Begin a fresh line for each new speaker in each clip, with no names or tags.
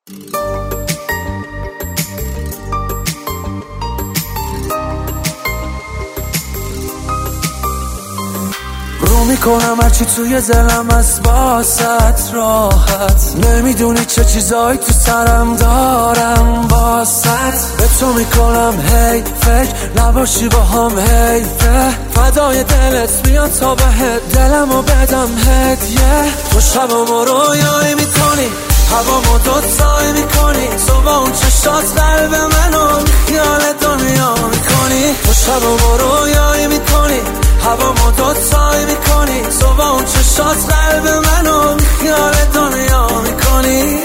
رو میکنم هرچی توی دلم از باست راحت نمیدونی چه چیزایی تو سرم دارم باست به تو میکنم هی فکر نباشی با هم حیفه فدای دلت میاد تا بهت دلمو بدم هدیه تو شبامو رویایی میکنی هوامو دوتایی میکنی تو با اون چشات قلب منو خیال دنیا میکنی تو شبامو رویایی میکنی هوامو دوتایی میکنی تو با اون چشات قلب منو خیال دنیا میکنی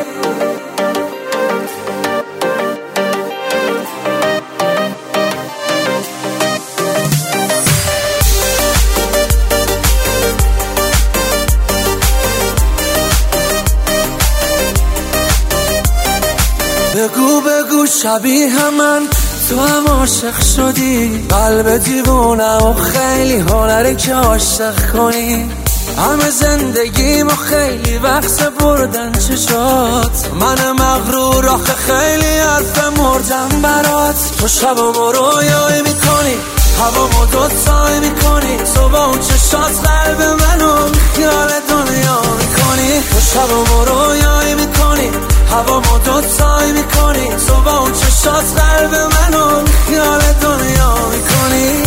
بگو بگو شبیه من تو هم عاشق شدی قلب دیوونم و خیلی هنره که عاشق کنی همه زندگیم و خیلی وقت بردن چشات من مغرور آخه خیلی حرف مردم برات تو شبامو رویایی میکنی هوامو دوتایی میکنی تو با اون چشات قلب منو خیال دنیا میکنی تو شبامو رویایی میکنی هوامو دوتایی میکنی تو با اون چشات قلب منو خیال دنیا میکنی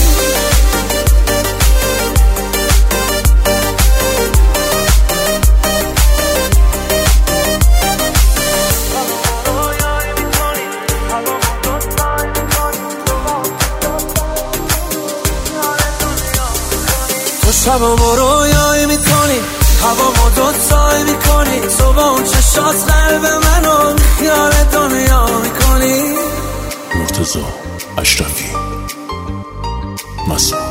تو شبامو رویایی میکنی هوامو دوتایی میکنی تو با اون چشات قلب منو خیال دنیا میکنی
مرتضی اشرفی مسئول